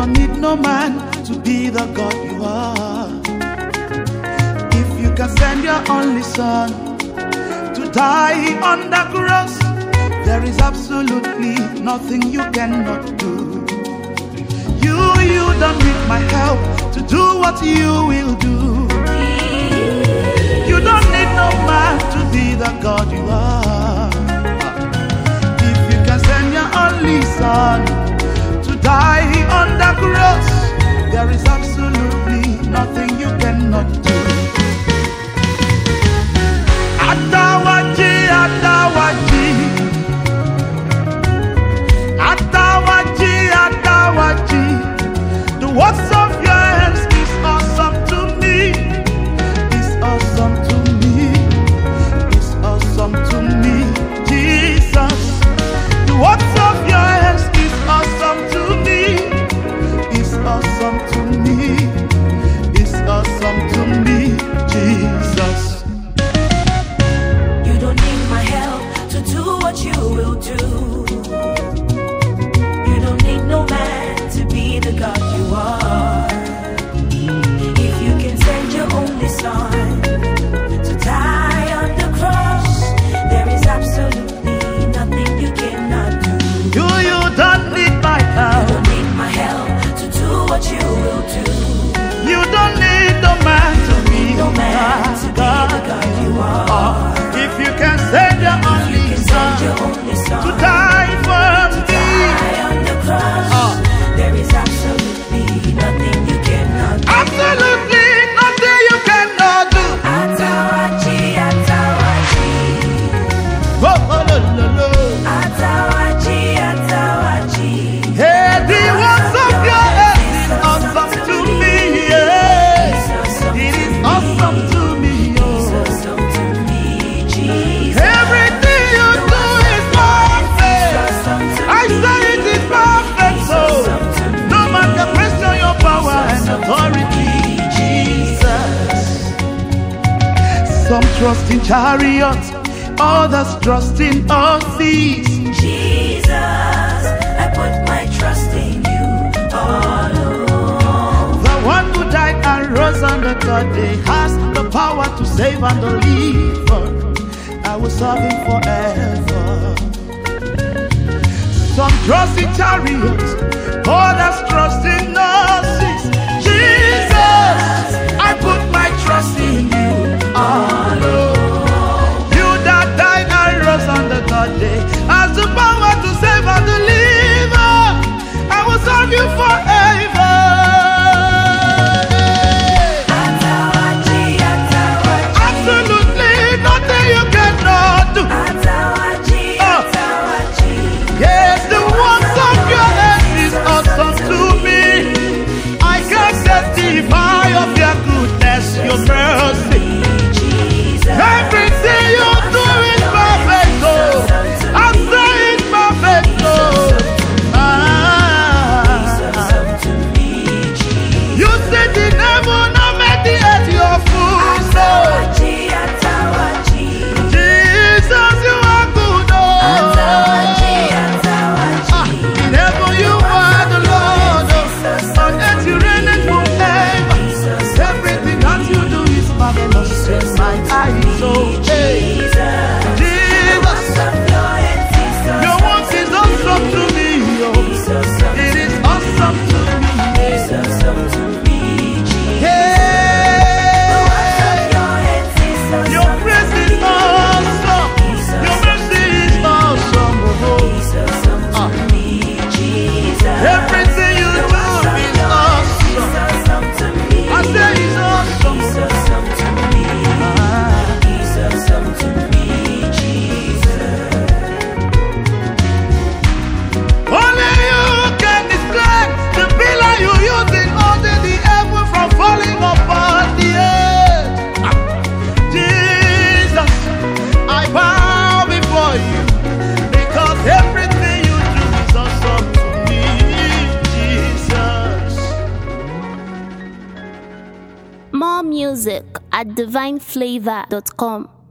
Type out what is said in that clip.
don't need no man to be the God you are. If you can send your only son to die on the cross, there is absolutely nothing you cannot do. You don't need my help to do what you will do. You don't need no man to be the God you are. If you can send your only son to die on the cross, there is absolutely nothing you cannot do. Atawaji, Atawaji, Atawaji, Atawaji. The works of your hands is awesome to me. It's awesome to me. It's awesome to me, Jesus. The works of your hands is awesome to me. It's awesome to me. It's awesome to me, Jesus. You don't need my help to do what you will do. You don't need no man to be the God you are. If you can send your only son to die on the cross, there is absolutely nothing you cannot do. You don't need my help. You don't need my help to do what you will do. You don't need no man to be No man to be the God you are. If you can send your You only can son send your only son to die for me, die on the cross. There is absolutely nothing you cannot do. absolutely nothing you cannot do. Atawaji, Atawaji, Oh, oh, no, no, no. Atawaji, Atawaji. Hey, the works of your hands is awesome to me. Yeah. It is awesome to me. It's Oh. awesome to me, Jesus. Everything you do is perfect. I say it is perfect. So no man can question your power and authority, Jesus. Some trust in chariots, others trust in horses. Jesus, I put my trust in you all alone. The one who died and rose on the third day has the power to save and deliver. I will serve him forever. Some trust in chariots, others trust in horses. Jesus, I put my trust in you alone. You that died and rose on the third day has the power to save and deliver. I will serve you forever. Atawaji, Atawaji, Absolutely nothing you cannot do. Atawaji, Atawaji. Yes, the works of your hands is awesome to me. I can testify of your goodness, your mercy. Everything you do is perfect, oh. I say it's perfect, oh. You said the never no make the earth your food, so Jesus, you are good, oh. In heaven you are the Lord, oh. On earth you reign forever. Everything that you do is marvelous in my eyes, oh. Hey, Jesus, your work is awesome to me, oh. It is awesome to me. Hey, your grace is awesome. Your mercy is awesome, oh. Everything you do is awesome. I say it's awesome. Only you can describe the pillar you use in holding the heaven from falling upon the earth. Jesus, I bow before you because everything you do is awesome to me, Jesus. More music at divineflavor.com.